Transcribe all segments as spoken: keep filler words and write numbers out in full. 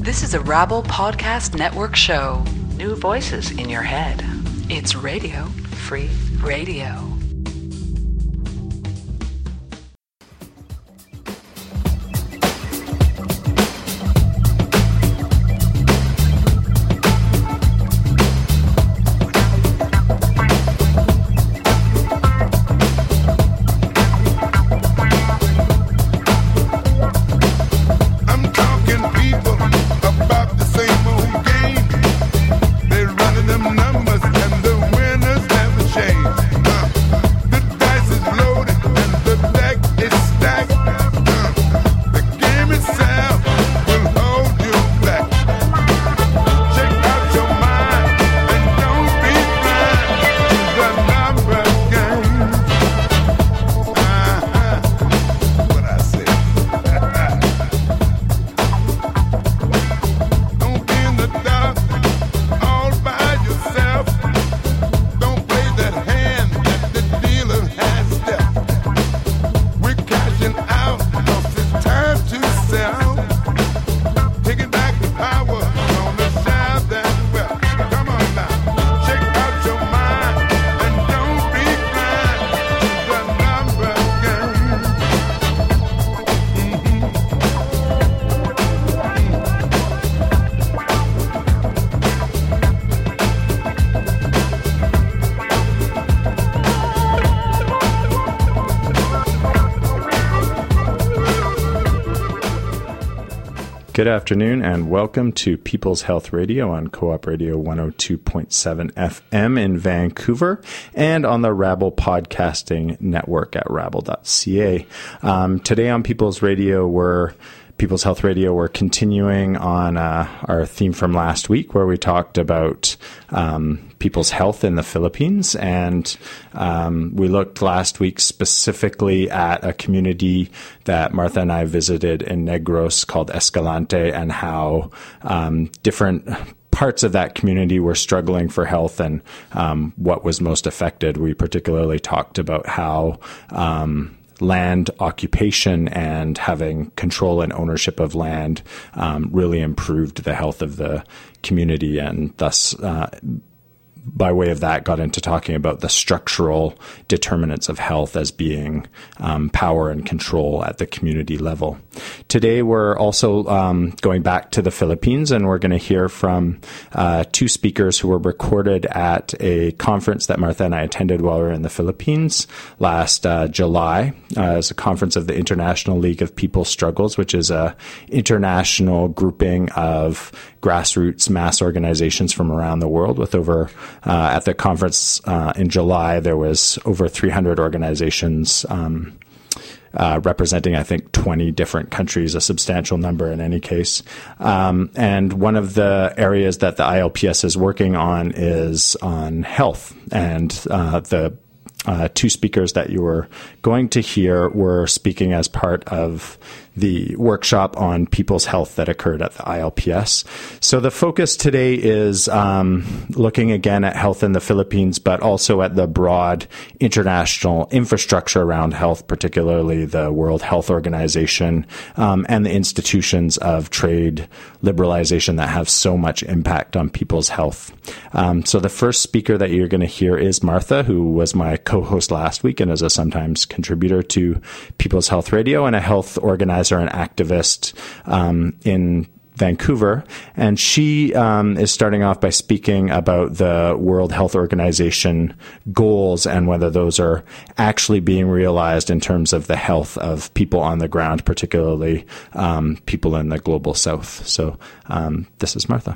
This is a Rabble Podcast Network show. New voices in your head. It's Radio Free Radio. Good afternoon and welcome to People's Health Radio on Co-op Radio one oh two point seven F M in Vancouver and on the Rabble Podcasting Network at rabble dot c a. Um, today on People's Radio, we're People's Health Radio, we're continuing on uh, our theme from last week where we talked about um, people's health in the Philippines. And um, we looked last week specifically at a community that Martha and I visited in Negros called Escalante, and how um, different parts of that community were struggling for health and um, what was most affected. We particularly talked about how um, land occupation and having control and ownership of land um, really improved the health of the community, and thus uh, by way of that got into talking about the structural determinants of health as being um, power and control at the community level. Today we're also um, going back to the Philippines, and we're going to hear from uh, two speakers who were recorded at a conference that Martha and I attended while we were in the Philippines last uh, July. Uh, as a conference of the International League of People's Struggles, which is a international grouping of grassroots mass organizations from around the world with over Uh, at the conference uh, in July, there was over three hundred organizations um, uh, representing, I think, twenty different countries, a substantial number in any case. Um, and one of the areas that the I L P S is working on is on health. And uh, the uh, two speakers that you were going to hear were speaking as part of the workshop on people's health that occurred at the I L P S. So the focus today is um, looking again at health in the Philippines, but also at the broad international infrastructure around health, particularly the World Health Organization um, and the institutions of trade liberalization that have so much impact on people's health. Um, so the first speaker that you're going to hear is Martha, who was my co-host last week and is a sometimes contributor to People's Health Radio and a health organizer and activist um, in Vancouver. And she um, is starting off by speaking about the World Health Organization goals and whether those are actually being realized in terms of the health of people on the ground, particularly um, people in the global south. So um, this is Martha.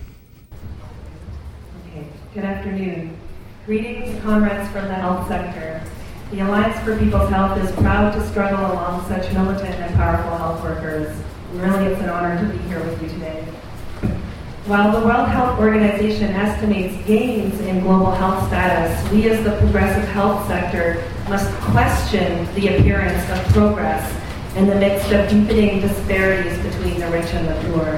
Okay. Good afternoon. Greetings, comrades from the health sector. The Alliance for People's Health is proud to struggle along such militant and powerful health workers. Really, it's an honor to be here with you today. While the World Health Organization estimates gains in global health status, we as the progressive health sector must question the appearance of progress in the midst of deepening disparities between the rich and the poor.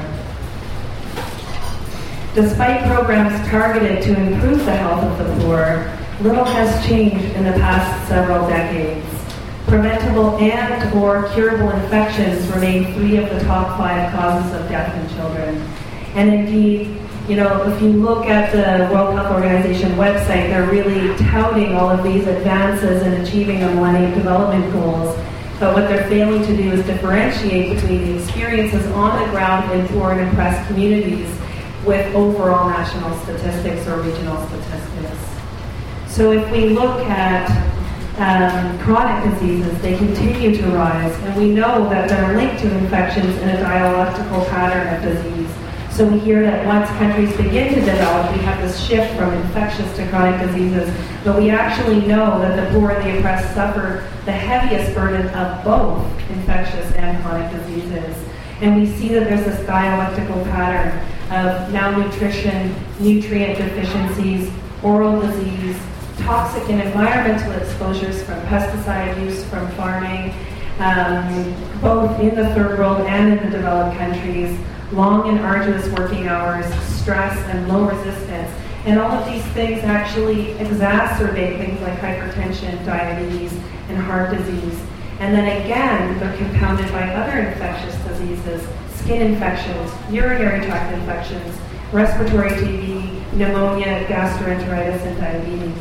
Despite programs targeted to improve the health of the poor, little has changed in the past several decades. Preventable and or curable infections remain three of the top five causes of death in children. And indeed, you know, if you look at the World Health Organization website, they're really touting all of these advances in achieving the Millennium Development Goals. But what they're failing to do is differentiate between the experiences on the ground in poor and oppressed communities with overall national statistics or regional statistics. So if we look at um, chronic diseases, they continue to rise, and we know that they're linked to infections in a dialectical pattern of disease. So we hear that once countries begin to develop, we have this shift from infectious to chronic diseases, but we actually know that the poor and the oppressed suffer the heaviest burden of both infectious and chronic diseases. And we see that there's this dialectical pattern of malnutrition, nutrient deficiencies, oral disease, toxic and environmental exposures from pesticide use from farming, um, both in the third world and in the developed countries, long and arduous working hours, stress, and low resistance. And all of these things actually exacerbate things like hypertension, diabetes, and heart disease. And then again, they're compounded by other infectious diseases, skin infections, urinary tract infections, respiratory T B, pneumonia, gastroenteritis, and diabetes.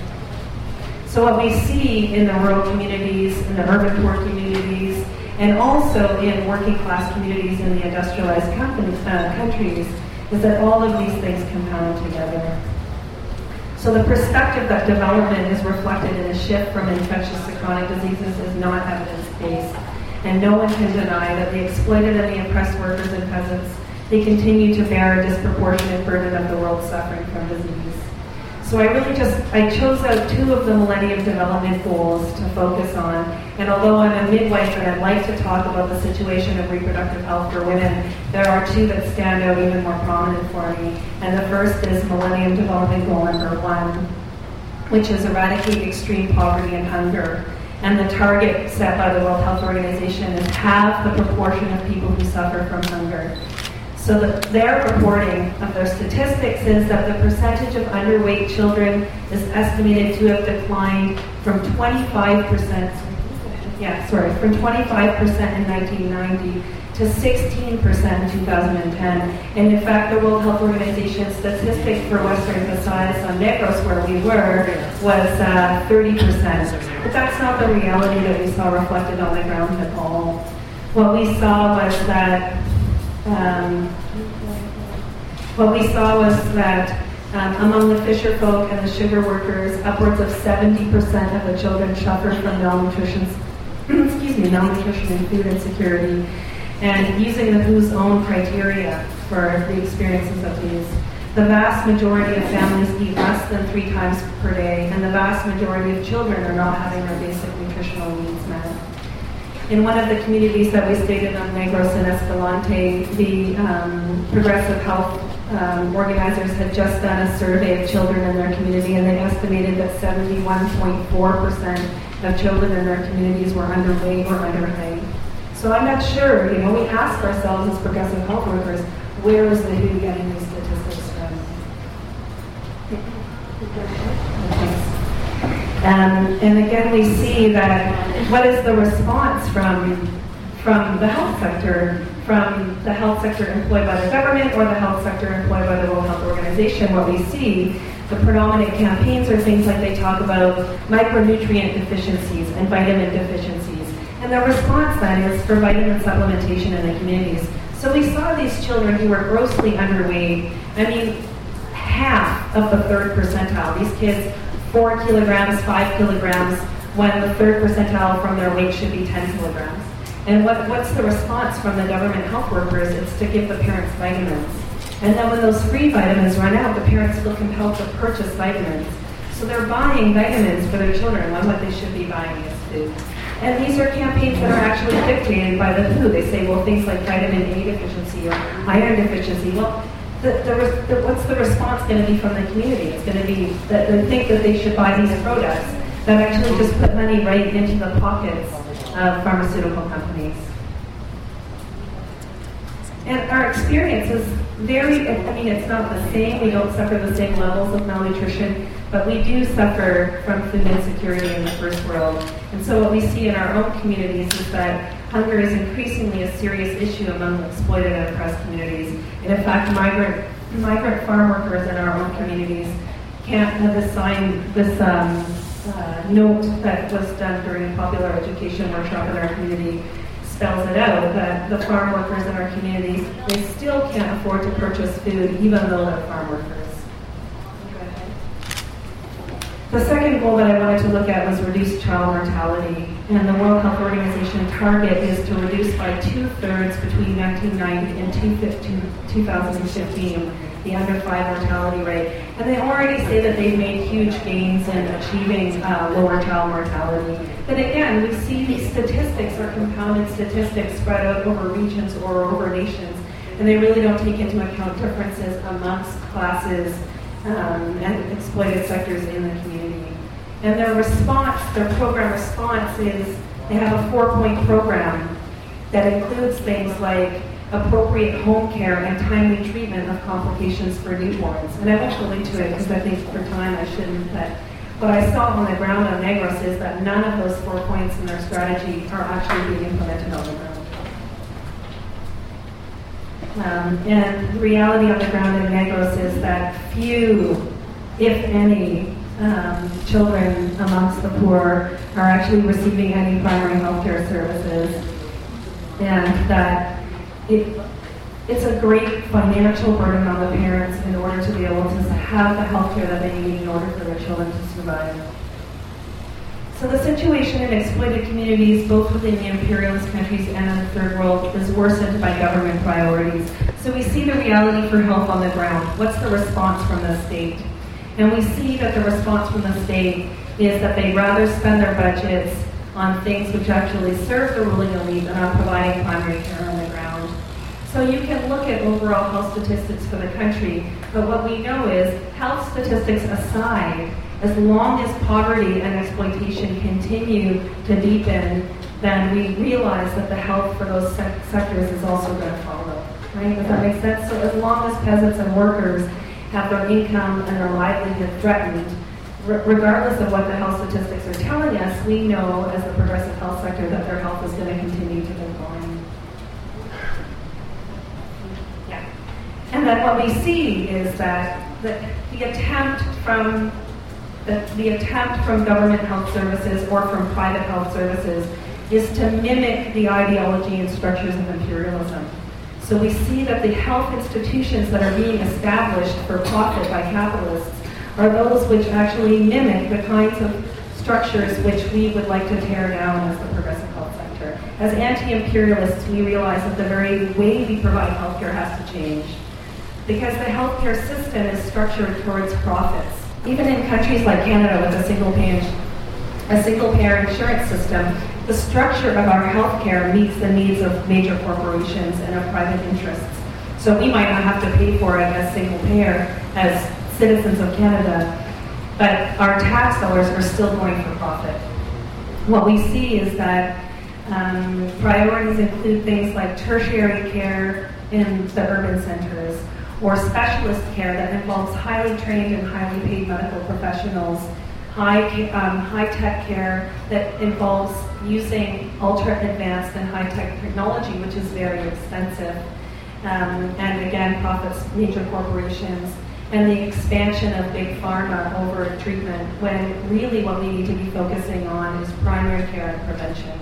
So what we see in the rural communities, in the urban poor communities, and also in working class communities in the industrialized companies, uh, countries, is that all of these things compound together. So the perspective that development is reflected in a shift from infectious to chronic diseases is not evidence-based. And no one can deny that the exploited and the oppressed workers and peasants, they continue to bear a disproportionate burden of the world suffering from disease. So I really just, I chose out two of the Millennium Development Goals to focus on. And although I'm a midwife and I'd like to talk about the situation of reproductive health for women, there are two that stand out even more prominent for me. And the first is Millennium Development Goal number one, which is eradicate extreme poverty and hunger. And the target set by the World Health Organization is half the proportion of people who suffer from hunger. So the, their reporting of their statistics is that the percentage of underweight children is estimated to have declined from twenty-five percent, yeah, sorry, from twenty-five percent in nineteen ninety to sixteen percent in two thousand ten. And in fact, the World Health Organization statistic for Western Casas on Negros, where we were, was uh, thirty percent. But that's not the reality that we saw reflected on the ground at all. What we saw was that Um, what we saw was that um, among the fisher folk and the sugar workers, upwards of seventy percent of the children suffered from malnutrition, excuse me, malnutrition and food insecurity. And using the W H O's own criteria for the experiences of these, the vast majority of families eat less than three times per day, and the vast majority of children are not having their basic nutritional needs met. In one of the communities that we stayed in on Negros and Escalante, the um, progressive health um, organizers had just done a survey of children in their community, and they estimated that seventy-one point four percent of children in their communities were underweight or underheight. So I'm not sure, you know, we ask ourselves as progressive health workers, where is the W H O getting these statistics from? Um, and again, we see that what is the response from, from the health sector, from the health sector employed by the government or the health sector employed by the World Health Organization. What we see, the predominant campaigns are things like they talk about micronutrient deficiencies and vitamin deficiencies. And the response then is for vitamin supplementation in the communities. So we saw these children who were grossly underweight. I mean, half of the third percentile. These kids, four kilograms, five kilograms, when the third percentile from their weight should be ten kilograms. And what, what's the response from the government health workers? It's to give the parents vitamins. And then when those free vitamins run out, the parents feel compelled to purchase vitamins. So they're buying vitamins for their children when what they should be buying is food. And these are campaigns that are actually dictated by the W H O. They say, well, things like vitamin A deficiency or iron deficiency. Well, The, the, the, what's the response going to be from the community? It's going to be that they think that they should buy these products that actually just put money right into the pockets of pharmaceutical companies. And our experience is very, I mean, it's not the same. We don't suffer the same levels of malnutrition, but we do suffer from food insecurity in the first world. And so what we see in our own communities is that Hunger is increasingly a serious issue among exploited and oppressed communities. And in fact, migrant migrant farm workers in our own communities can't have this sign, this um, uh, note that was done during a popular education workshop in our community spells it out, that the farm workers in our communities, they still can't afford to purchase food even though they're farm workers. The second goal that I wanted to look at was reduce child mortality. And the World Health Organization target is to reduce by two-thirds between nineteen ninety and two thousand fifteen the under five mortality rate. And they already say that they've made huge gains in achieving uh, lower child mortality. But again, we see these statistics are compounded statistics spread out over regions or over nations, and they really don't take into account differences amongst classes um, and exploited sectors in the community. And their response, their program response is they have a four-point program that includes things like appropriate home care and timely treatment of complications for newborns. And I won't go into it because I think for time I shouldn't, but what I saw on the ground on Negros is that none of those four points in their strategy are actually being implemented on the ground. Um, and the reality on the ground in Negros is that few, if any, um, children amongst the poor are actually receiving any primary health care services, and that It, it's a great financial burden on the parents in order to be able to have the health care that they need in order for their children to survive. So the situation in exploited communities, both within the imperialist countries and in the third world, is worsened by government priorities. So we see the reality for health on the ground. What's the response from the state? And we see that the response from the state is that they'd rather spend their budgets on things which actually serve the ruling elite and on providing primary care on the ground. So you can look at overall health statistics for the country, but what we know is, health statistics aside, as long as poverty and exploitation continue to deepen, then we realize that the health for those se- sectors is also going to follow. Right? Does that make sense? So as long as peasants and workers have their income and their livelihood threatened, r- regardless of what the health statistics are telling us, we know as the progressive health sector that their health is going to continue to decline. And then what we see is that the, the attempt from the, the attempt from government health services or from private health services is to mimic the ideology and structures of imperialism. So we see that the health institutions that are being established for profit by capitalists are those which actually mimic the kinds of structures which we would like to tear down as the progressive health sector. As anti-imperialists, we realize that the very way we provide healthcare has to change, because the healthcare system is structured towards profits. Even in countries like Canada with a single payer, a single payer insurance system, the structure of our healthcare meets the needs of major corporations and of private interests. So we might not have to pay for it as single payer, as citizens of Canada, but our tax dollars are still going for profit. What we see is that um, priorities include things like tertiary care in the urban centers, or specialist care that involves highly trained and highly paid medical professionals, high um, high-tech care that involves using ultra-advanced and high-tech technology, which is very expensive, um, and again, profits major corporations, and the expansion of big pharma over treatment, when really what we need to be focusing on is primary care and prevention.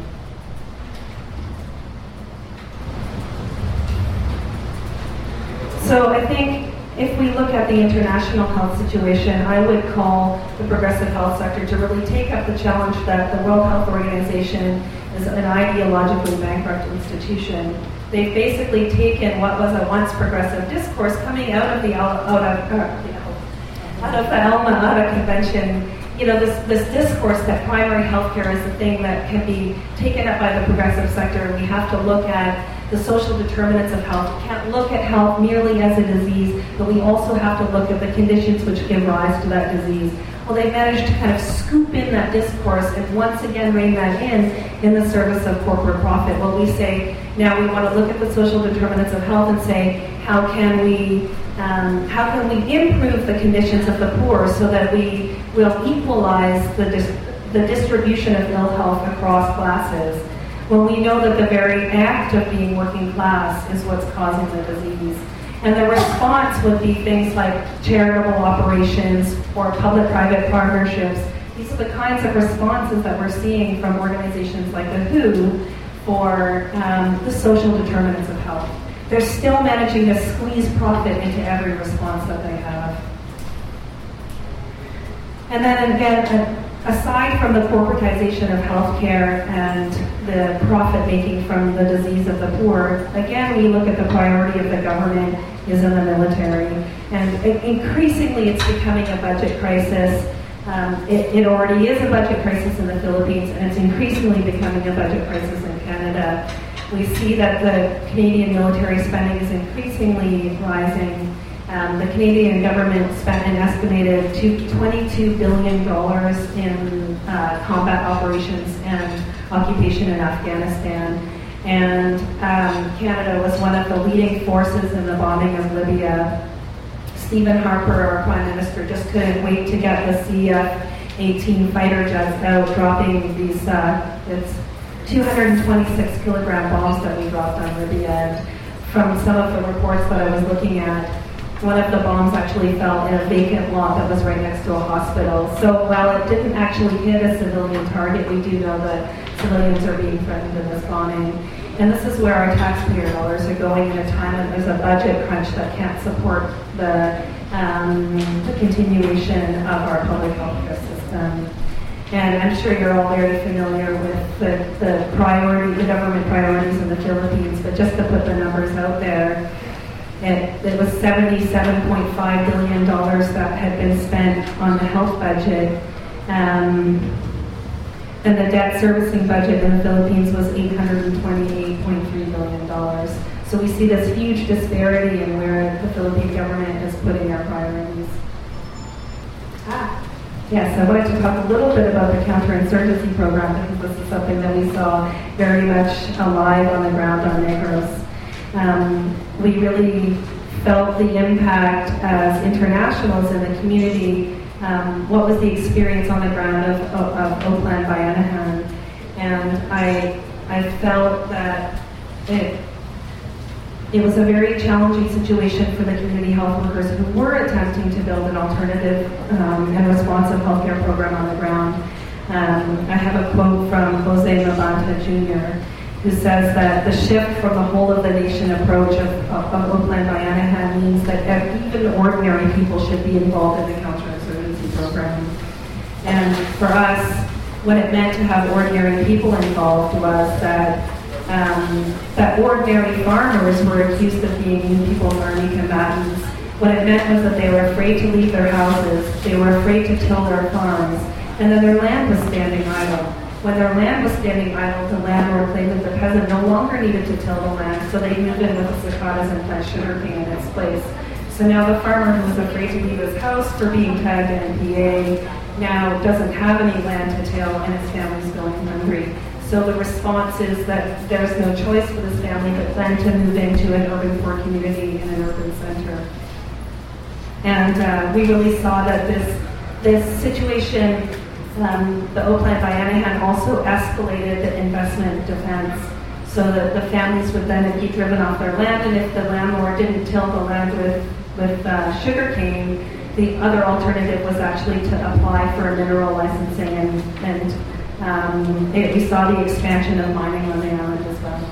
So I think if we look at the international health situation, I would call the progressive health sector to really take up the challenge that the World Health Organization is an ideologically bankrupt institution. They've basically taken what was a once progressive discourse coming out of the out of, uh, out of the Alma Ata Convention. You know, this, this discourse that primary health care is the thing that can be taken up by the progressive sector, and we have to look at the social determinants of health. We can't look at health merely as a disease, but we also have to look at the conditions which give rise to that disease. Well, they managed to kind of scoop in that discourse and once again rein that in in the service of corporate profit. Well, we say, now we want to look at the social determinants of health and say, how can we um, how can we improve the conditions of the poor so that we will equalize the dis- the distribution of ill health across classes? when we know that the very act of being working class is what's causing the disease. And the response would be things like charitable operations or public-private partnerships. These are the kinds of responses that we're seeing from organizations like the W H O for um, the social determinants of health. They're still managing to squeeze profit into every response that they have. And then again, aside from the corporatization of healthcare and the profit making from the disease of the poor, again, we look at the priority of the government is in the military. And increasingly, it's becoming a budget crisis. Um, it, it already is a budget crisis in the Philippines, and it's increasingly becoming a budget crisis in Canada. We see that the Canadian military spending is increasingly rising. Um, the Canadian government spent an estimated twenty-two billion dollars in uh, combat operations and occupation in Afghanistan. And um, Canada was one of the leading forces in the bombing of Libya. Stephen Harper, our Prime Minister, just couldn't wait to get the C F eighteen fighter jets out, dropping these uh, it's two hundred twenty-six kilogram bombs that we dropped on Libya. And from some of the reports that I was looking at, one of the bombs actually fell in a vacant lot that was right next to a hospital. So while it didn't actually hit a civilian target, we do know that civilians are being threatened in this bombing. And this is where our taxpayer dollars are going in a time when there's a budget crunch that can't support the, um, the continuation of our public health care system. And I'm sure you're all very familiar with the, the priority, the government priorities in the Philippines, but just to put the numbers out there, It, it was seventy-seven point five billion dollars that had been spent on the health budget. Um, and the debt servicing budget in the Philippines was eight hundred twenty-eight point three billion dollars. So we see this huge disparity in where the Philippine government is putting their priorities. Ah. Yes, I wanted to talk a little bit about the counterinsurgency program because this is something that we saw very much alive on the ground on Negros. Um, we really felt the impact as internationals in the community. Um, what was the experience on the ground of, of, of Oplan Bayanihan? And I, I felt that it, it was a very challenging situation for the community health workers who were attempting to build an alternative um, and responsive healthcare program on the ground. Um, I have a quote from Jose Mabanta Junior, who says that the shift from the whole of the nation approach of, of, of Oplan Bayanihan means that even ordinary people should be involved in the counterinsurgency program. And for us, what it meant to have ordinary people involved was that um, that ordinary farmers were accused of being new people's army combatants. What it meant was that they were afraid to leave their houses, they were afraid to till their farms, and then their land was standing idle. When their land was standing idle, the landlord claimed that the peasant no longer needed to till the land, so they moved in with the cicadas and plant sugarcane in its place. So now the farmer who was afraid to leave his house for being tagged N P A now doesn't have any land to till, and his family's going hungry. So the response is that there's no choice for this family but then to move into an urban poor community in an urban center. And uh, we really saw that this this situation. Um, the Oplan Bayanihan also escalated the investment defense so that the families would then be driven off their land, and if the landlord didn't till the land with, with uh, sugarcane, the other alternative was actually to apply for a mineral licensing, and, and um, it, we saw the expansion of mining on the island as well.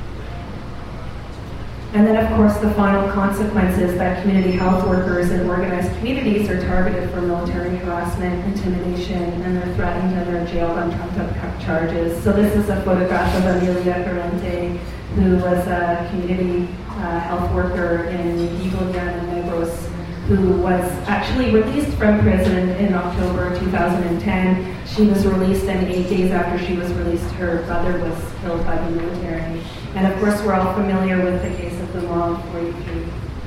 And then, of course, the final consequence is that community health workers in organized communities are targeted for military harassment, intimidation, and they're threatened and they're jailed on trumped-up charges. So this is a photograph of Amelia Corrente, who was a community uh, health worker in Igolian and Negros, who was actually released from prison in October two thousand ten. She was released, and eight days after she was released, her brother was killed by the military. And of course, we're all familiar with the case of the Long forty-three.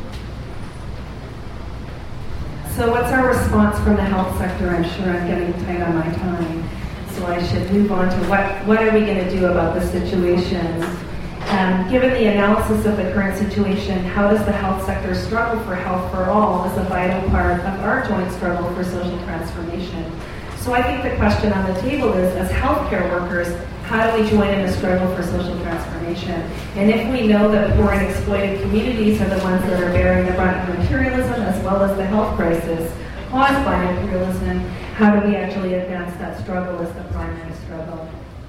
So what's our response from the health sector? I'm sure I'm getting tight on my time, so I should move on to what, what are we going to do about this situation? Um, given the analysis of the current situation, how does the health sector struggle for health for all as a vital part of our joint struggle for social transformation? So I think the question on the table is, as healthcare workers, how do we join in the struggle for social transformation? And if we know that poor and exploited communities are the ones that are bearing the brunt of imperialism as well as the health crisis caused by imperialism, how do we actually advance that struggle as the primary struggle?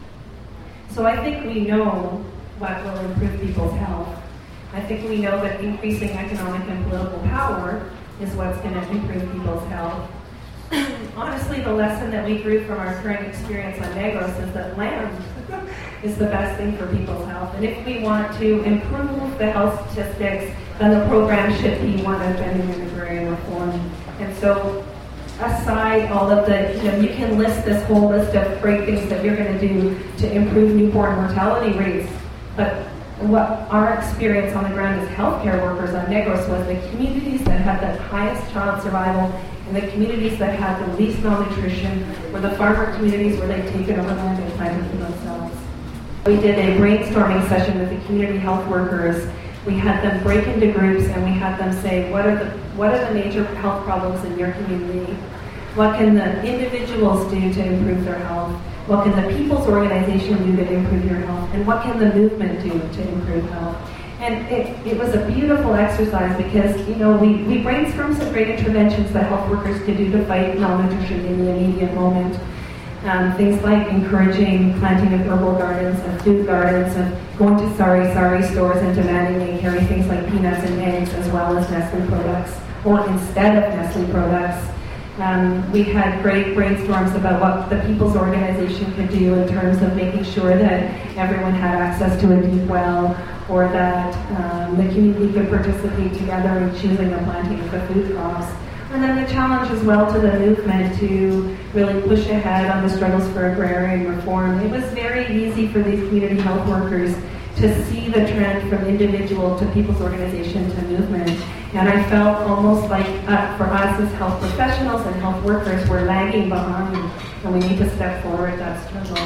So I think we know what will improve people's health. I think we know that increasing economic and political power is what's going to improve people's health. Honestly, the lesson that we grew from our current experience on Negros is that land is the best thing for people's health. And if we want to improve the health statistics, then the program should be one of vending and agrarian reform. And so, aside all of the, you know, you can list this whole list of great things that you're going to do to improve newborn mortality rates, but what our experience on the ground as healthcare workers on Negros was the communities that had the highest child survival and the communities that had the least malnutrition were the farmer communities where they'd taken over land and planted for themselves. We did a brainstorming session with the community health workers. We had them break into groups and we had them say, what are the what are the major health problems in your community? What can the individuals do to improve their health? What can the people's organization do to improve your health? And what can the movement do to improve health? And it, it was a beautiful exercise because, you know, we, we brainstormed some great interventions that health workers could do to fight malnutrition in the immediate moment. Um, things like encouraging planting of herbal gardens and food gardens and going to Sari Sari stores and demanding they carry things like peanuts and eggs as well as Nestle products, or instead of Nestle products. Um, we had great brainstorms about what the People's Organization could do in terms of making sure that everyone had access to a deep well, or that um, the community could participate together in choosing the planting of the food crops. And then the challenge as well to the movement to really push ahead on the struggles for agrarian reform. It was very easy for these community health workers to see the trend from individual to people's organization to movement. And I felt almost like uh, for us as health professionals and health workers, we're lagging behind and we need to step forward that struggle.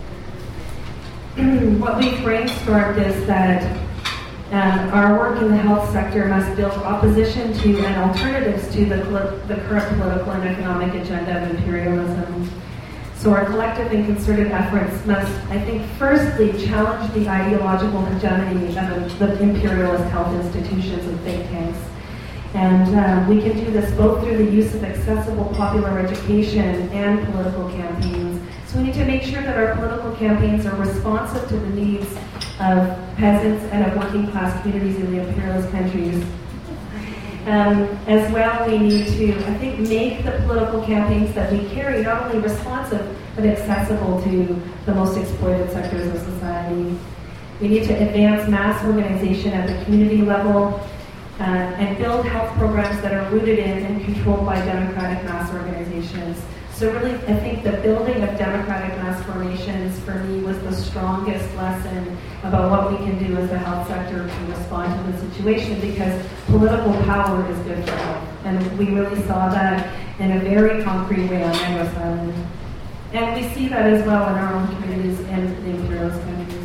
What we've brainstormed is that um, our work in the health sector must build opposition to and alternatives to the, the current political and economic agenda of imperialism. So our collective and concerted efforts must, I think, firstly challenge the ideological hegemony of the imperialist health institutions and think tanks. And um, we can do this both through the use of accessible popular education and political campaigns. So we need to make sure that our political campaigns are responsive to the needs of peasants and of working class communities in the imperialist countries. Um, as well, we need to, I think, make the political campaigns that we carry not only responsive, but accessible to the most exploited sectors of society. We need to advance mass organization at the community level uh, and build health programs that are rooted in and controlled by democratic mass organizations. So really, I think the building of democratic mass formations for me was the strongest lesson about what we can do as the health sector to respond to the situation, because political power is good for health. And we really saw that in a very concrete way on Negros Island. And we see that as well in our own communities and the imperialist countries.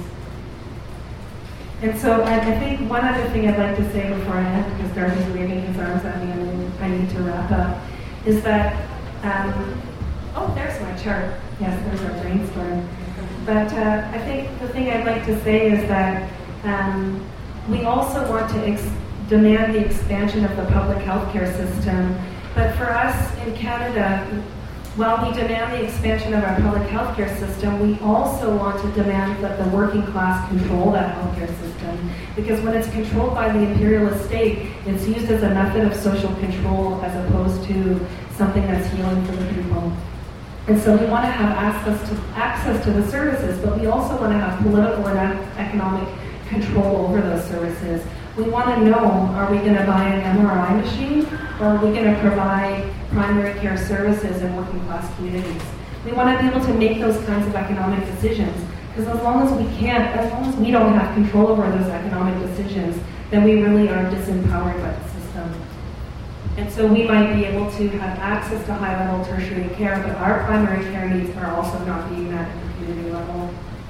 And so I, I think one other thing I'd like to say before I end, because Darcy's waving his arms at me and I need to wrap up, is that um, oh, there's my chart. Yes, there's our brainstorm. But uh, I think the thing I'd like to say is that um, we also want to ex- demand the expansion of the public healthcare system. But for us in Canada, while we demand the expansion of our public healthcare system, we also want to demand that the working class control that healthcare system. Because when it's controlled by the imperialist state, it's used as a method of social control as opposed to something that's healing for the people. And so we want to have access to access to the services, but we also want to have political and economic control over those services. We want to know, are we going to buy an M R I machine, or are we going to provide primary care services in working class communities? We want to be able to make those kinds of economic decisions, because as long as we can't, as long as we don't have control over those economic decisions, then we really are disempowered by the system. And so we might be able to have access to high-level tertiary care, but our primary care needs are also not being met at the community level.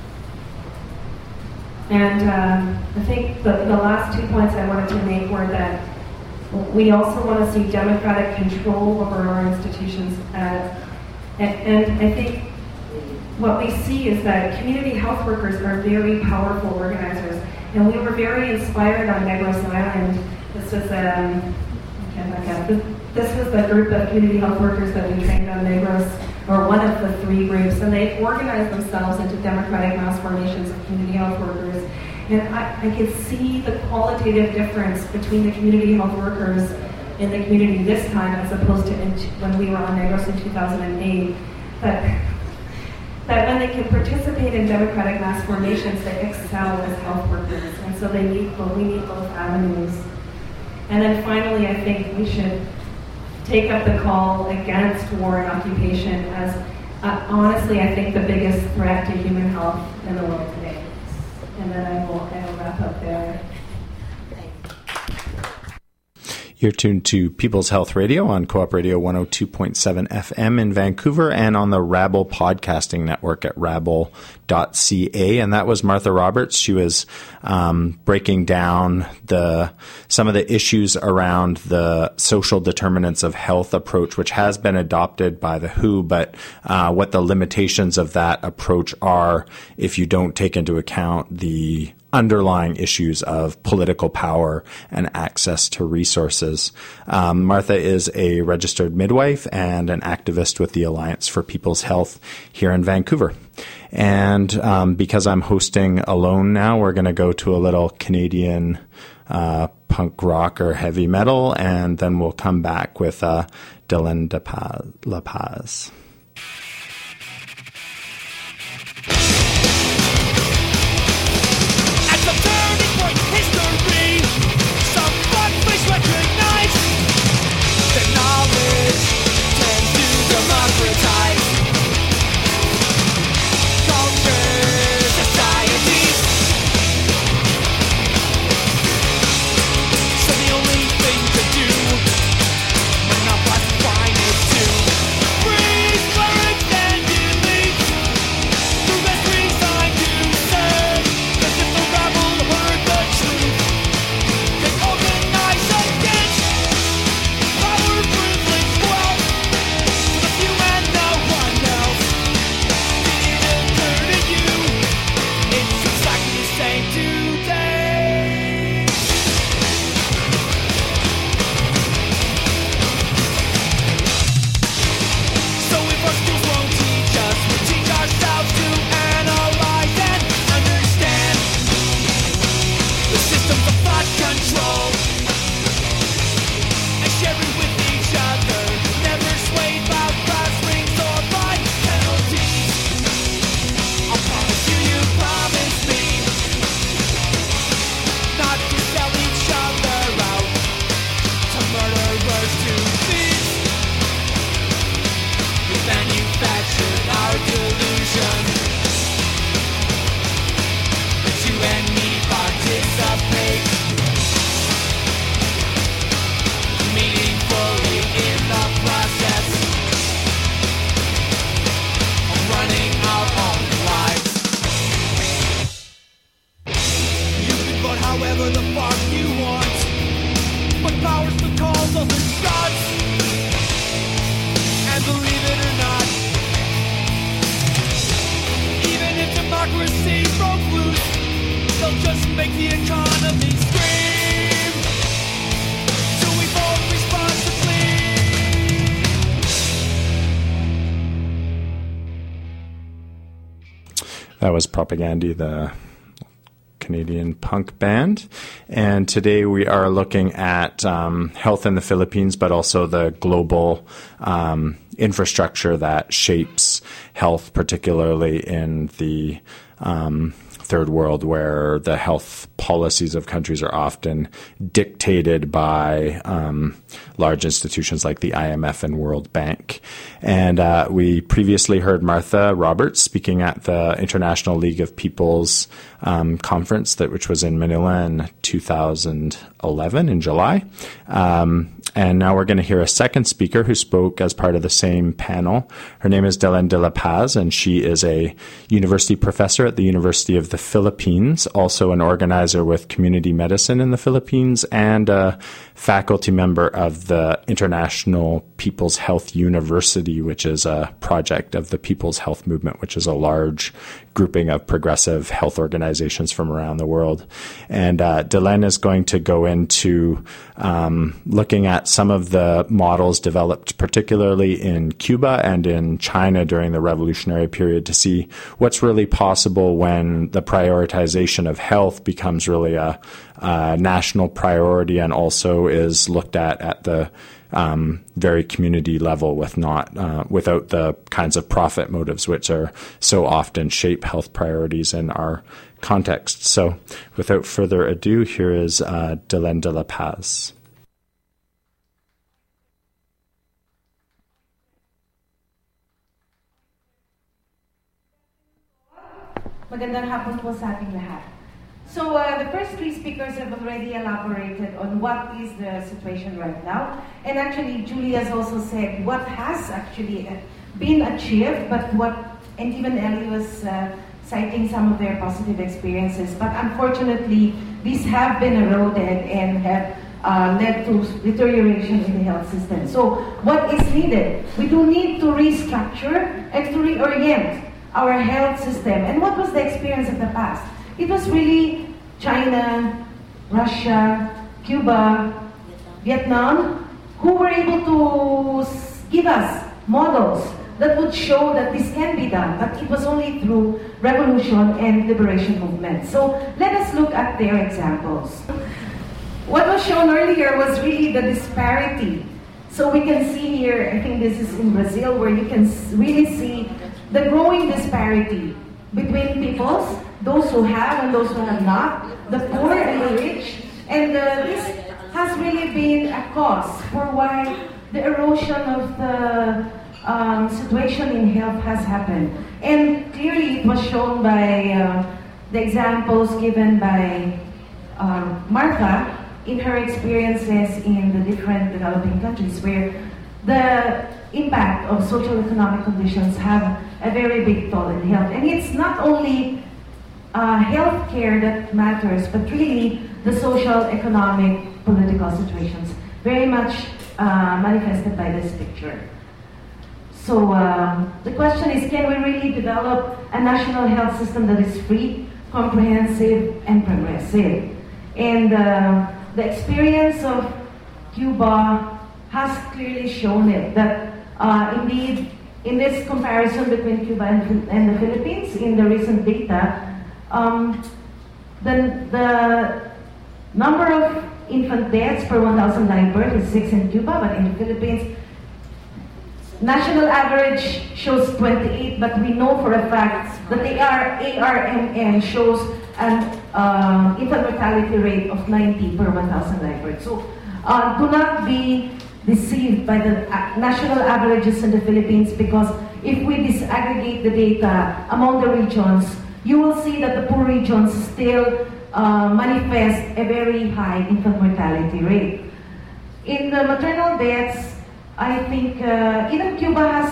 And um, I think the, the last two points I wanted to make were that we also want to see democratic control over our institutions. Uh, and, and I think what we see is that community health workers are very powerful organizers. And we were very inspired on Negros Island. This was, um, I can't back up. This, this was the group of community health workers that we trained on Negros, or one of the three groups. And they organized themselves into democratic mass formations of community health workers. And I, I could see the qualitative difference between the community health workers in the community this time as opposed to in, when we were on Negros in two thousand eight. That, that when they can participate in democratic mass formations, they excel as health workers. And so they need both, we need both avenues. And then finally, I think we should take up the call against war and occupation as, uh, honestly, I think the biggest threat to human health in the world today. And then I will, I will wrap up there. You're tuned to People's Health Radio on Co-op Radio one oh two point seven F M in Vancouver and on the Rabble Podcasting Network at rabble dot c a. And that was Martha Roberts. She was um, breaking down the some of the issues around the social determinants of health approach, which has been adopted by the W H O, but uh, what the limitations of that approach are if you don't take into account the underlying issues of political power and access to resources. Um, Martha is a registered midwife and an activist with the Alliance for People's Health here in Vancouver. And um, because I'm hosting alone now, we're going to go to a little Canadian uh, punk rock or heavy metal, and then we'll come back with uh, Dylan De Paz, La Paz. That was Propaganda, the Canadian punk band. And today we are looking at um, health in the Philippines, but also the global um, infrastructure that shapes health, particularly in the um, third world, where the health policies of countries are often dictated by um, large institutions like the I M F and World Bank. And uh, we previously heard Martha Roberts speaking at the International League of Peoples um, conference, that which was in Manila in two thousand eleven in July. Um, and now we're going to hear a second speaker who spoke as part of the same panel. Her name is Dylan De La Paz, and she is a university professor at the University of the the Philippines, also an organizer with community medicine in the Philippines, and a faculty member of the International People's Health University, which is a project of the People's Health Movement, which is a large grouping of progressive health organizations from around the world. And uh, Delaine is going to go into um, looking at some of the models developed particularly in Cuba and in China during the revolutionary period to see what's really possible when the prioritization of health becomes really a, a national priority and also is looked at at the Um, very community level with not uh, without the kinds of profit motives which are so often shape health priorities in our context. So without further ado, here is uh, Delaine de la Paz. Magandang hapon po sa ating lahat. So uh, the first three speakers have already elaborated on what is the situation right now. And actually, Julie has also said what has actually been achieved, but what, and even Ellie was uh, citing some of their positive experiences. But unfortunately, these have been eroded and have uh, led to deterioration in the health system. So what is needed? We do need to restructure and to reorient our health system. And what was the experience of the past? It was really China, Russia, Cuba, Vietnam, who were able to give us models that would show that this can be done, but it was only through revolution and liberation movement. So let us look at their examples. What was shown earlier was really the disparity. So we can see here, I think this is in Brazil, where you can really see the growing disparity between peoples, those who have and those who have not, the poor and the rich. And uh, this has really been a cause for why the erosion of the um, situation in health has happened. And clearly it was shown by uh, the examples given by uh, Martha in her experiences in the different developing countries where the impact of social economic conditions have a very big toll in health. And it's not only uh, health care that matters, but really the social, economic, political situations, very much uh, manifested by this picture. So um, the question is, can we really develop a national health system that is free, comprehensive, and progressive? And uh, the experience of Cuba has clearly shown it, that uh, indeed, in this comparison between Cuba and, and the Philippines, in the recent data, um, the, the number of infant deaths per one thousand live births is six in Cuba, but in the Philippines, national average shows twenty-eight, but we know for a fact that the A R M N shows an uh, infant mortality rate of ninety per one thousand live births. So uh, do not be deceived by the national averages in the Philippines, because if we disaggregate the data among the regions, you will see that the poor regions still uh, manifest a very high infant mortality rate. In the maternal deaths, I think uh, even Cuba has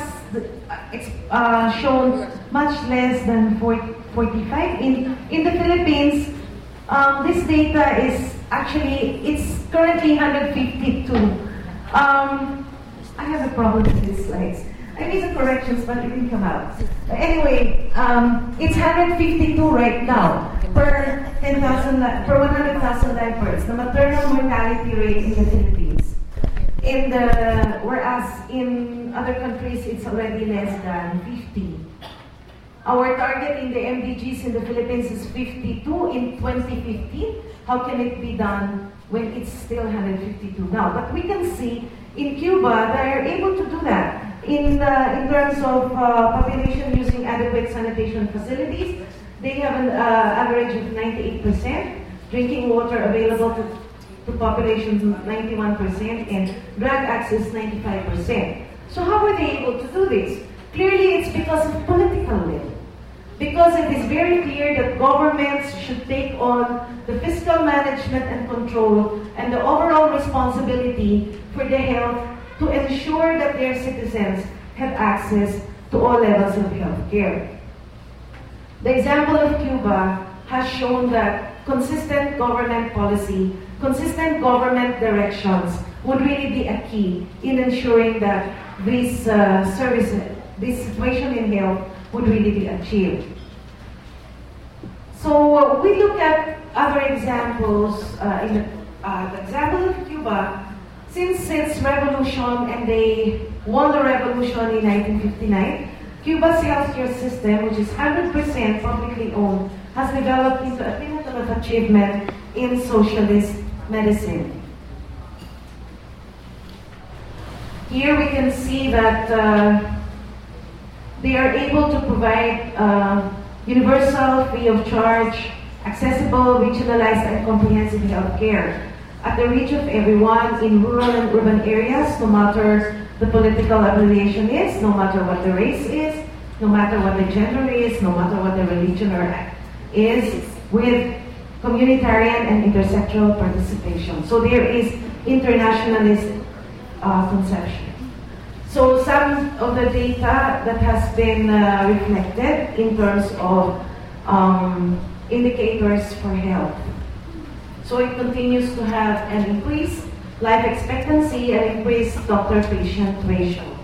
uh, shown much less than forty-five. In, in the Philippines, um, this data is actually, it's currently one hundred fifty-two. Um, I have a problem with these slides. I made some corrections, but it didn't come out. But anyway, um, it's one hundred fifty-two right now per ten thousand, per one hundred thousand live births. The maternal mortality rate in the Philippines. In the whereas in other countries it's already less than fifty. Our target in the M D Gs in the Philippines is fifty-two in twenty fifty. How can it be done when it's still one hundred fifty-two now? But we can see in Cuba they are able to do that. In, uh, in terms of uh, population using adequate sanitation facilities, they have an uh, average of ninety-eight percent, drinking water available to, to populations ninety-one percent, and drug access ninety-five percent. So how were they able to do this? Clearly it's because of political will. Because it is very clear that governments should take on the fiscal management and control and the overall responsibility for the health to ensure that their citizens have access to all levels of health care. The example of Cuba has shown that consistent government policy, consistent government directions would really be a key in ensuring that this uh, service, this situation in health would really be achieved. So uh, we look at other examples. Uh, in the, uh, the example of Cuba, since its revolution, and they won the revolution in nineteen fifty-nine, Cuba's healthcare system, which is one hundred percent publicly owned, has developed into a pinnacle of achievement in socialist medicine. Here we can see that uh, they are able to provide uh, universal, free of charge, accessible, regionalized, and comprehensive health care at the reach of everyone in rural and urban areas, no matter the political affiliation is, no matter what the race is, no matter what the gender is, no matter what the religion or is, with communitarian and intersectoral participation. So there is internationalist uh, conception. So some of the data that has been uh, reflected in terms of um, indicators for health. So it continues to have an increased life expectancy and increased doctor-patient ratio.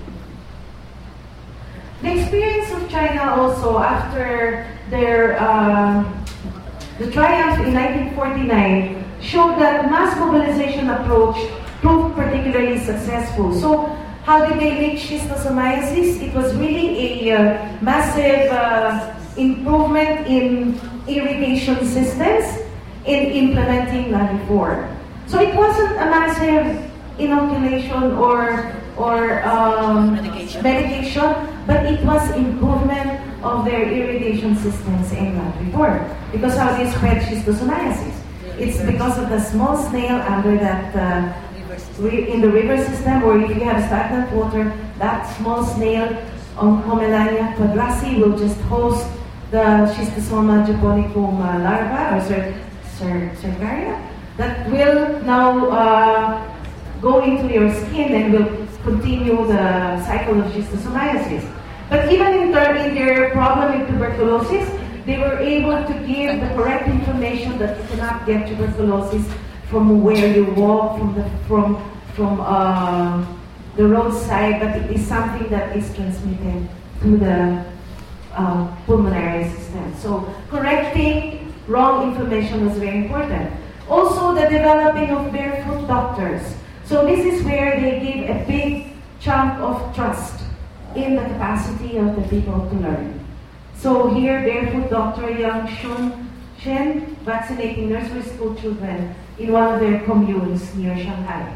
The experience of China also after their uh, the triumph in nineteen forty-nine showed that mass mobilization approach proved particularly successful. So how did they make schistosomiasis? It was really a uh, massive uh, improvement in irrigation systems in implementing land reform. So it wasn't a massive inoculation or or um, medication. medication, but it was improvement of their irrigation systems in land reform. Because how they spread schistosomiasis? It's because of the small snail under that uh, in the river system, or if you have stagnant water, that small snail on Homelania quadrasi will just host the Schistosoma japonicum uh, larva or cer cer cercaria that will now uh, go into your skin and will continue the cycle of schistosomiasis. But even in, in their problem with tuberculosis, they were able to give the correct information that you cannot get tuberculosis from where you walk, from the from from uh, the roadside, but it is something that is transmitted through the uh, pulmonary system. So correcting wrong information was very important. Also, the developing of barefoot doctors. So this is where they give a big chunk of trust in the capacity of the people to learn. So here, barefoot doctor Yang Shun Shen vaccinating nursery school children in one of their communes near Shanghai.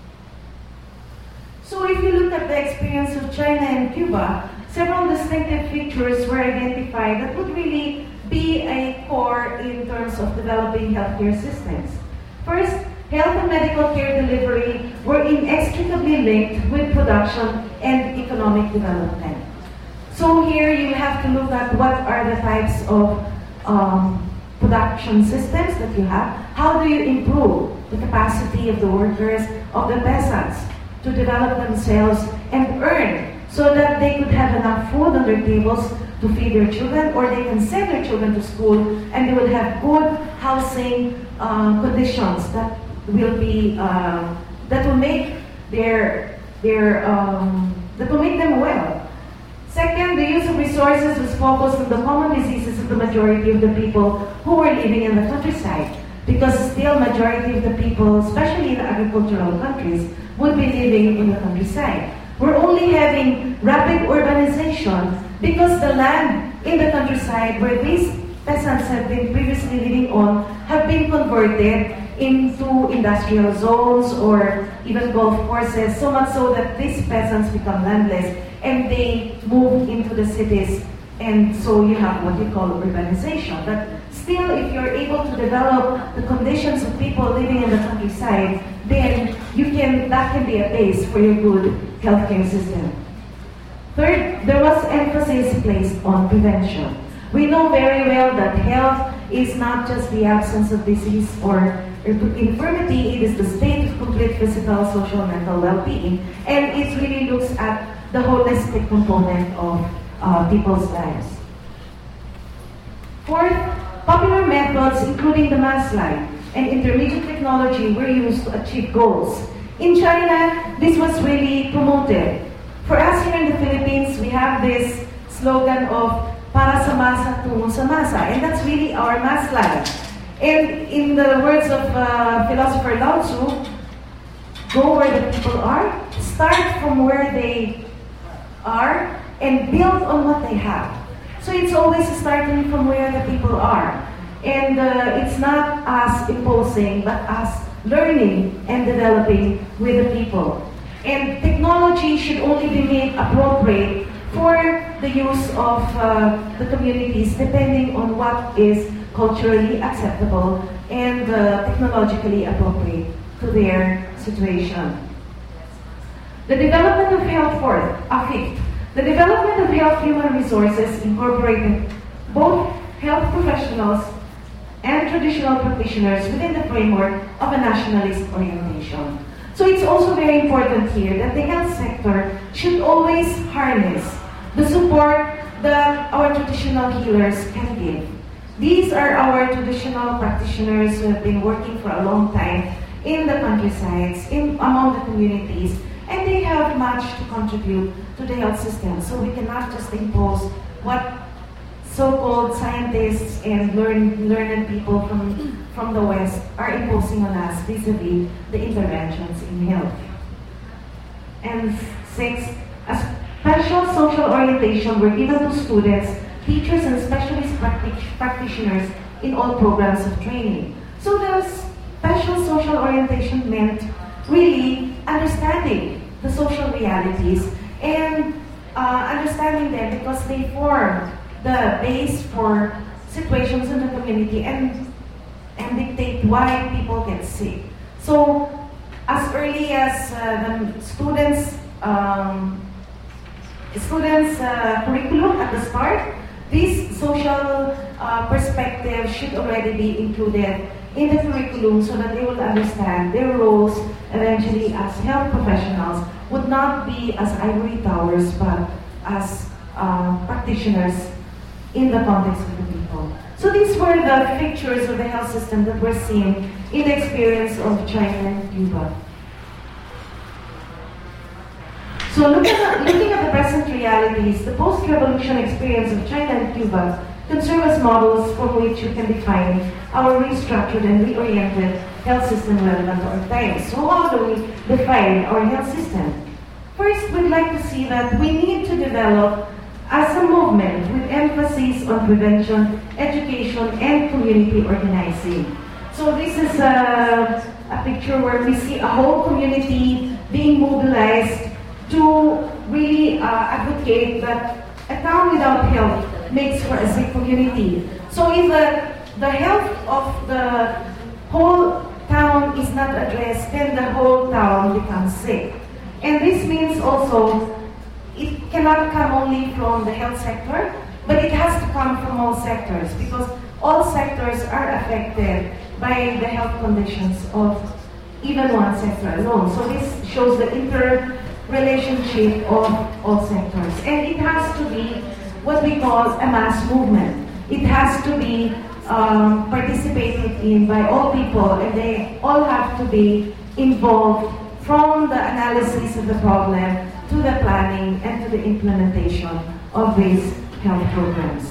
So if you look at the experience of China and Cuba, several distinctive features were identified that would really be a core in terms of developing healthcare systems. First, health and medical care delivery were inextricably linked with production and economic development. So here you have to look at what are the types of um, production systems that you have. How do you improve the capacity of the workers, of the peasants, to develop themselves and earn so that they could have enough food on their tables to feed their children, or they can send their children to school and they will have good housing uh, conditions that will be uh, that will make their their um, that will make them well. Second, the use of resources was focused on the common diseases of the majority of the people who were living in the countryside, because still majority of the people, especially in agricultural countries, would be living in the countryside. We're only having rapid urbanization because the land in the countryside where these peasants have been previously living on have been converted into industrial zones or even golf courses, so much so that these peasants become landless and they move into the cities, and so you have what you call urbanization. But still, if you're able to develop the conditions of people living in the countryside, then you can that can be a base for your good healthcare system. Third, there was emphasis placed on prevention. We know very well that health is not just the absence of disease or infirmity, it is the state of complete physical, social, mental well-being, and it really looks at the holistic component of uh, people's lives. Fourth, Popular methods, including the mass line and intermediate technology, were used to achieve goals. In China, this was really promoted. For us here in the Philippines, we have this slogan of para sa masa, tungo sa masa, and that's really our mass line. And in the words of uh, philosopher Lao Tzu, go where the people are, start from where they are, and build on what they have. So it's always starting from where the people are. And uh, it's not us imposing, but us learning and developing with the people. And technology should only be made appropriate for the use of uh, the communities, depending on what is culturally acceptable and uh, technologically appropriate to their situation. The development of health fourth, uh, fifth. The development of health human resources incorporated both health professionals and traditional practitioners within the framework of a nationalist orientation. So it's also very important here that the health sector should always harness the support that our traditional healers can give. These are our traditional practitioners who have been working for a long time in the countrysides, in, among the communities, and they have much to contribute to the health system. So we cannot just impose what so-called scientists and learn, learned people from, from the West are imposing on us vis-a-vis the interventions in health. And six, a special social orientation were given to students, teachers, and specialist practic practitioners in all programs of training. So the special social orientation meant really understanding the social realities and uh, understanding them because they form the base for situations in the community and, and dictate why people get sick. So as early as uh, the students' um, students' uh, curriculum at the start, this social uh, perspective should already be included in the curriculum so that they will understand their roles eventually as health professionals would not be as ivory towers but as uh, practitioners in the context of the people. So these were the pictures of the health system that we're seeing in the experience of China and Cuba. So looking at, looking at the present realities, the post-revolution experience of China and Cuba can serve as models from which we can define our restructured and reoriented health system relevant to our times. So how do we define our health system? First, we'd like to see that we need to develop as a movement with emphasis on prevention, education, and community organizing. So this is a, a picture where we see a whole community being mobilized to really uh, advocate that a town without health makes for a sick community. So if the, the health of the whole town is not addressed, then the whole town becomes sick. And this means also it cannot come only from the health sector, but it has to come from all sectors because all sectors are affected by the health conditions of even one sector alone. So this shows the interrelationship of all sectors. And it has to be what we call a mass movement. It has to be um, participated in by all people, and they all have to be involved from the analysis of the problem to the planning and to the implementation of these health programs.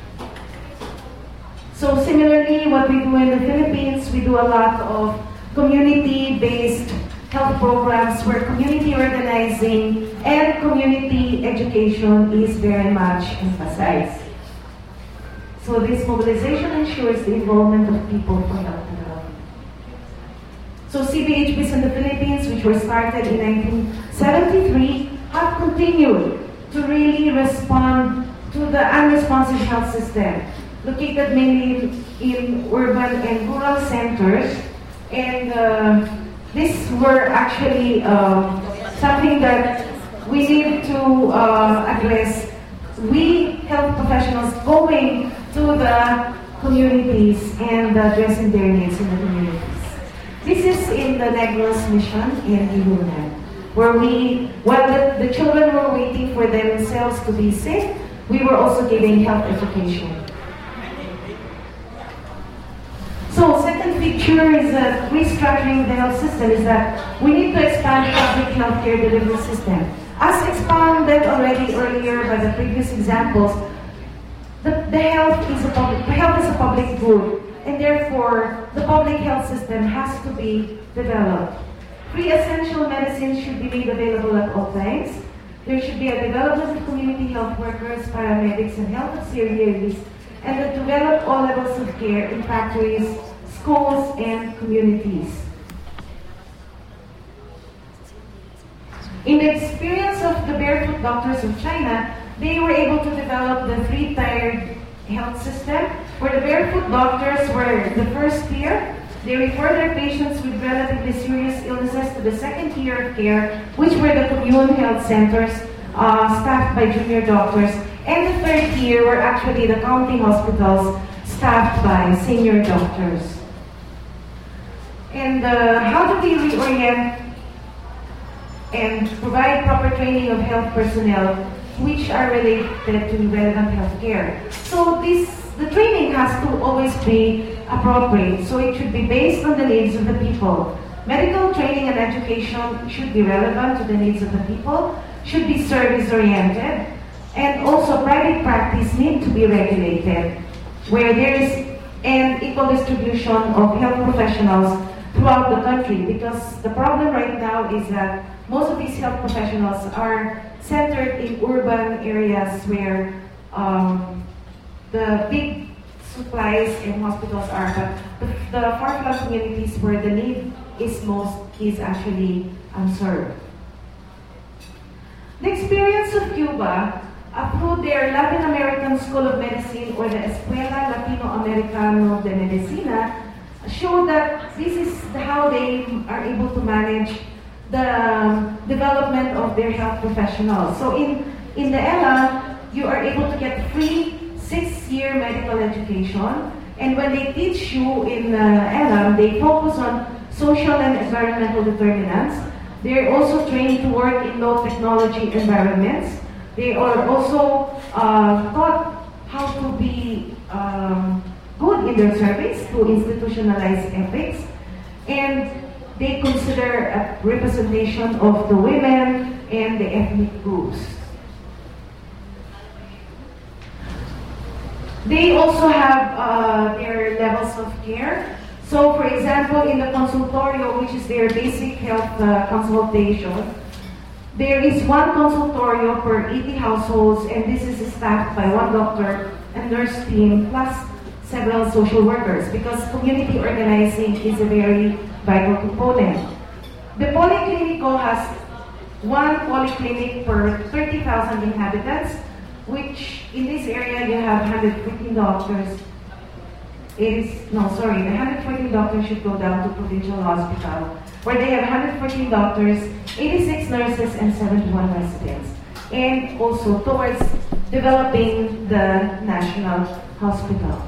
So similarly, what we do in the Philippines, we do a lot of community-based health programs where community organizing and community education is very much emphasized. So this mobilization ensures the involvement of people for health development. So C B H Ps in the Philippines, which were started in nineteen seventy-three, have continued to really respond to the unresponsive health system, located mainly in urban and rural centers. And uh, these were actually uh, something that we need to uh, address. We health professionals going to the communities and addressing their needs in the communities. This is in the Negros mission in Ilunan, where we, while the, the children were waiting for themselves to be sick, we were also giving health education. picture is uh, restructuring the health system is that we need to expand public healthcare delivery system. As expounded already earlier by the previous examples, the, the health is a public health is a public good, and therefore the public health system has to be developed. Free essential medicines should be made available at all times. There should be a development of community health workers, paramedics, and health auxiliaries, and to develop all levels of care in factories, schools, and communities. In the experience of the barefoot doctors of China, they were able to develop the three-tiered health system, where the barefoot doctors were the first tier. They refer their patients with relatively serious illnesses to the second tier of care, which were the commune health centers uh, staffed by junior doctors. And the third tier were actually the county hospitals staffed by senior doctors. And uh, how do we reorient and provide proper training of health personnel which are related to relevant health care? So this, the training has to always be appropriate, so it should be based on the needs of the people. Medical training and education should be relevant to the needs of the people, should be service-oriented, and also private practice need to be regulated, where there is an equal distribution of health professionals throughout the country, because the problem right now is that most of these health professionals are centered in urban areas where um, the big supplies and hospitals are, but the, the far-flung communities where the need is most is actually unserved. The experience of Cuba uh, through their Latin American School of Medicine, or the Escuela Latinoamericano de Medicina, show that this is how they are able to manage the development of their health professionals. So in, in the E L A, you are able to get free six-year medical education, and when they teach you in uh, E L A, they focus on social and environmental determinants. They're also trained to work in low technology environments. They are also uh, taught how to be um, good in their service, to institutionalize ethics, and they consider a representation of the women and the ethnic groups. They also have uh, their levels of care. So, for example, in the consultorio, which is their basic health uh, consultation, there is one consultorio per eighty households, and this is staffed by one doctor and nurse team, plus several social workers, because community organizing is a very vital component. The Policlinico has one polyclinic per thirty thousand inhabitants, which in this area you have one hundred fifteen doctors. It is, no, sorry, the one hundred fourteen doctors should go down to Provincial Hospital, where they have one hundred fourteen doctors, eighty-six nurses, and seventy-one residents. And also towards developing the National Hospital.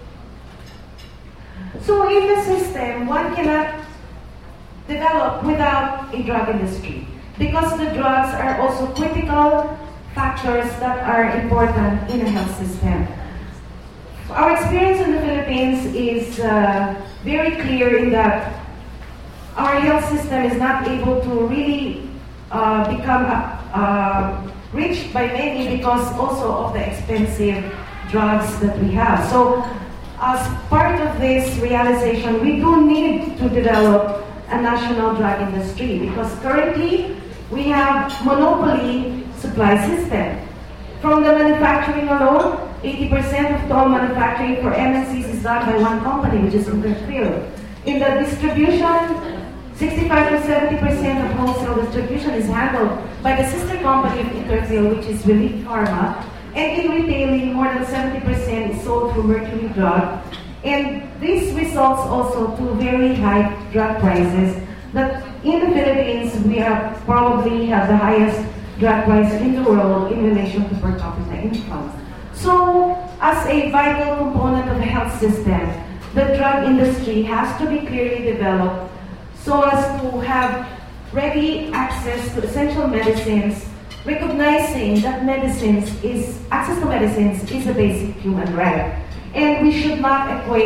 So in the system, one cannot develop without a drug industry, because the drugs are also critical factors that are important in a health system. Our experience in the Philippines is uh, very clear in that our health system is not able to really uh, become uh, reached by many because also of the expensive drugs that we have. So as part of this realization, we do need to develop a national drug industry, because currently we have monopoly supply system. From the manufacturing alone, eighty percent of all manufacturing for M N Cs is done by one company, which is Interfield. In the distribution, sixty-five to seventy percent of wholesale distribution is handled by the sister company of Interfield, which is Relief Pharma. And in retailing, more than seventy percent is sold through Mercury Drug. And this results also to very high drug prices. That in the Philippines, we are probably have the highest drug price in the world in relation to per capita income. So, as a vital component of the health system, the drug industry has to be clearly developed so as to have ready access to essential medicines, recognizing that medicines is, access to medicines is a basic human right. And we should not equate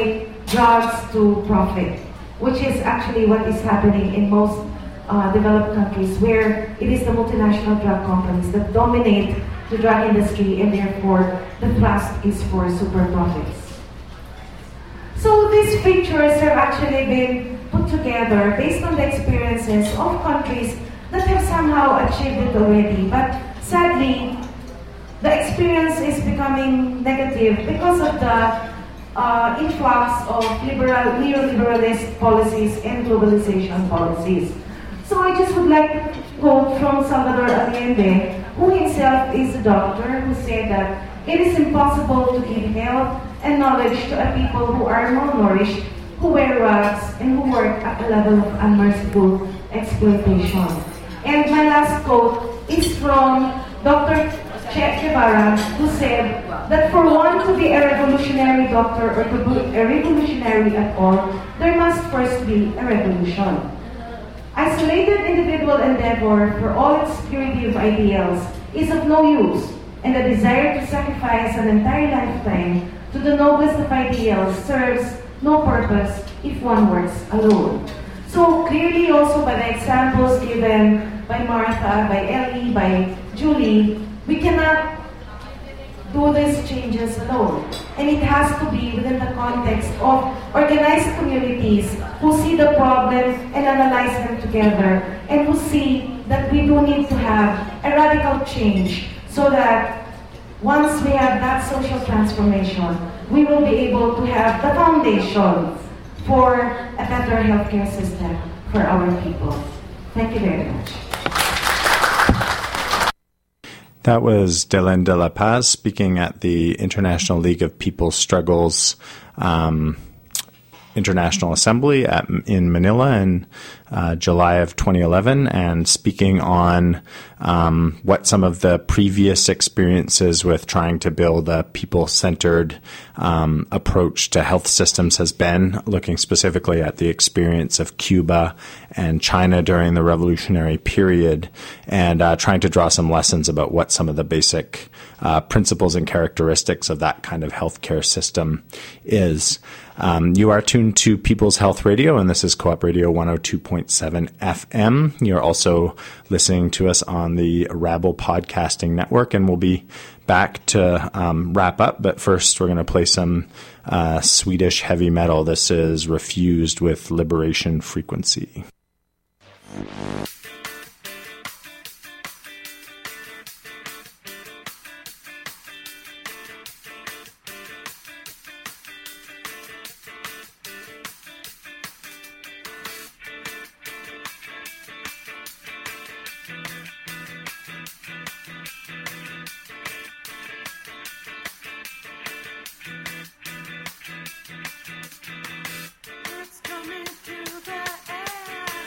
drugs to profit, which is actually what is happening in most uh, developed countries, where it is the multinational drug companies that dominate the drug industry, and therefore the thrust is for super profits. So these pictures have actually been put together based on the experiences of countries that have somehow achieved it already, but sadly, the experience is becoming negative because of the uh, influx of liberal, neoliberalist policies and globalization policies. So I just would like to quote from Salvador Allende, who himself is a doctor, who said that it is impossible to give health and knowledge to a people who are malnourished, who wear rags, and who work at a level of unmerciful exploitation. And my last quote is from Doctor Che Guevara, who said that for one to be a revolutionary doctor or to be a revolutionary at all, there must first be a revolution. Isolated individual endeavor for all its purity of ideals is of no use, and the desire to sacrifice an entire lifetime to the noblest of ideals serves no purpose if one works alone. So clearly also by the examples given by Martha, by Ellie, by Julie, we cannot do these changes alone. And it has to be within the context of organized communities who see the problem and analyze them together, and who see that we do need to have a radical change so that once we have that social transformation, we will be able to have the foundation for a better healthcare system for our people. Thank you very much. That was Delaine de la Paz speaking at the International League of People's Struggles um, International Assembly at, in Manila in uh, July of twenty eleven, and speaking on um, what some of the previous experiences with trying to build a people-centered um, approach to health systems has been, looking specifically at the experience of Cuba and China during the revolutionary period, and uh, trying to draw some lessons about what some of the basic uh, principles and characteristics of that kind of healthcare system is. Um, you are tuned to People's Health Radio, and this is Co-op Radio one oh two point seven F M. You're also listening to us on the Rabble Podcasting Network, and we'll be back to um, wrap up. But first, we're going to play some uh, Swedish heavy metal. This is Refused with Liberation Frequency. It's coming through the air.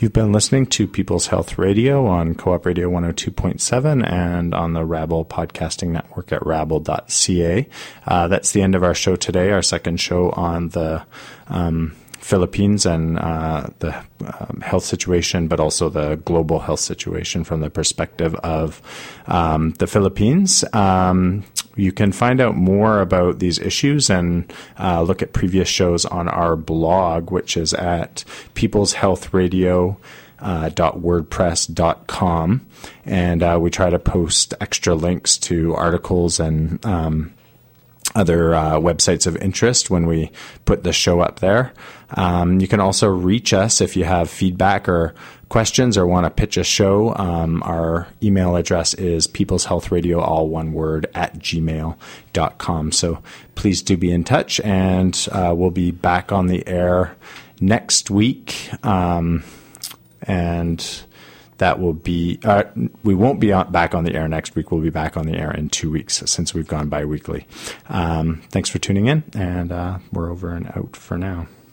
You've been listening to People's Health Radio on Co-op Radio one oh two point seven and on the Rabble Podcasting Network at rabble dot c a. Uh, that's the end of our show today, our second show on the um, Philippines and uh, the um, health situation, but also the global health situation from the perspective of um, the Philippines. Um, you can find out more about these issues and uh, look at previous shows on our blog, which is at peoples health radio dot wordpress dot com. And uh, we try to post extra links to articles and um, other uh, websites of interest when we put the show up there. Um, you can also reach us if you have feedback or questions or want to pitch a show. Um, our email address is peopleshealthradio, all one word, at gmail dot com. So please do be in touch, and uh, we'll be back on the air next week. Um, and that will be, uh, we won't be on, back on the air next week. We'll be back on the air in two weeks since we've gone bi-weekly. Um, thanks for tuning in, and uh, we're over and out for now.